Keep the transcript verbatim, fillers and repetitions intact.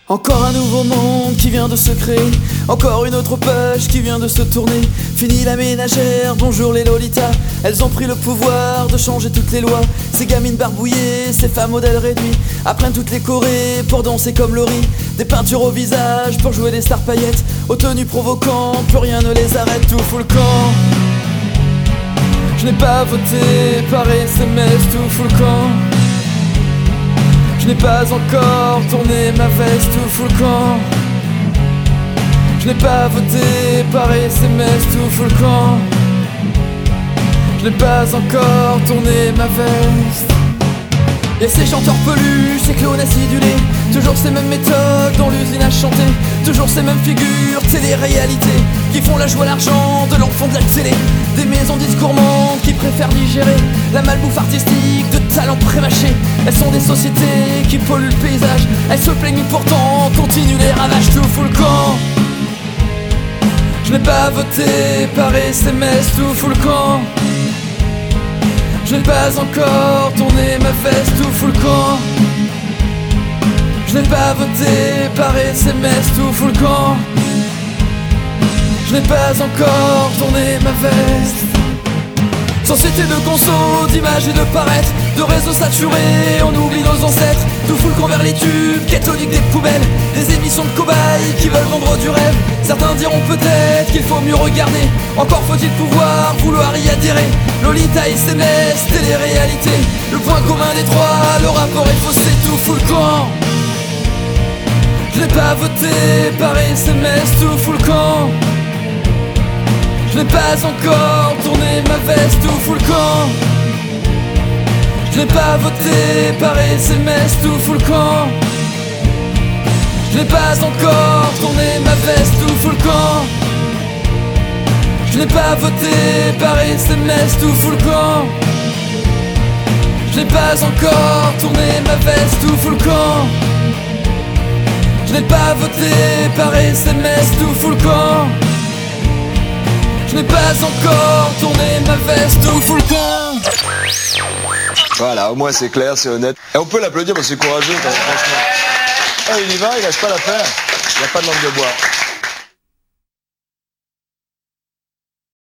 Encore un nouveau monde qui vient de se créer, encore une autre page qui vient de se tourner. Fini la ménagère, bonjour les lolitas. Elles ont pris le pouvoir de changer toutes les lois. Ces gamines barbouillées, ces femmes modèles réduits apprennent toutes les chorés pour danser comme Laurie. Des peintures au visage pour jouer des stars paillettes, aux tenues provocantes, plus rien ne les arrête, tout fout le camp. Je n'ai pas voté par S M S, tout fout le camp. Je n'ai pas encore tourné ma veste, tout fout le camp. Je n'ai pas voté par S M S, tout fout le camp. Je n'ai pas encore tourné ma veste. Y'a ces chanteurs peluches, ces clones acidulés, toujours ces mêmes méthodes dont l'usine a chanté, toujours ces mêmes figures, télé-réalités qui font la joie, l'argent de l'enfant de la télé. Des maisons dites gourmandes qui préfèrent digérer la malbouffe artistique de talents prémâchés. Elles sont des sociétés qui polluent le paysage, elles se plaignent pourtant, continuent les ravages, tout fout le camp. Je n'ai pas voté par S M S, tout fout le camp. Je n'ai pas encore tourné ma veste, tout fout le camp. Je n'ai pas voté par S M S, tout fout le camp. Je n'ai pas encore tourné ma veste. Société de conso, d'images et de paraître, de réseaux saturés, on oublie nos ancêtres. Tout fout le camp vers les tubes, catholiques des poubelles, des émissions de cobayes qui veulent vendre du rêve. Certains diront peut-être qu'il faut mieux regarder, encore faut-il pouvoir vouloir y adhérer. Lolita, S M S, télé-réalité, le point commun des trois, le rapport est faussé, tout fout le camp. Je n'ai pas voté par S M S, tout fout le camp. Je n'ai pas encore tourné ma veste, tout fout le camp. Je n'ai pas voté par S M S, tout fout le camp. Je n'ai pas encore tourné ma veste, tout fout le camp. Je n'ai pas voté par S M S, tout fout le camp. Je n'ai pas encore tourné ma veste, tout fout le camp. Je n'ai pas voté par S M S, tout fout le camp. Je n'ai pas encore tourné ma veste, tout fout le camp. Voilà, au moins c'est clair, c'est honnête. Et on peut l'applaudir parce que c'est courageux, franchement. Ah, il y va, il lâche pas l'affaire. Il n'y a pas de langue de bois.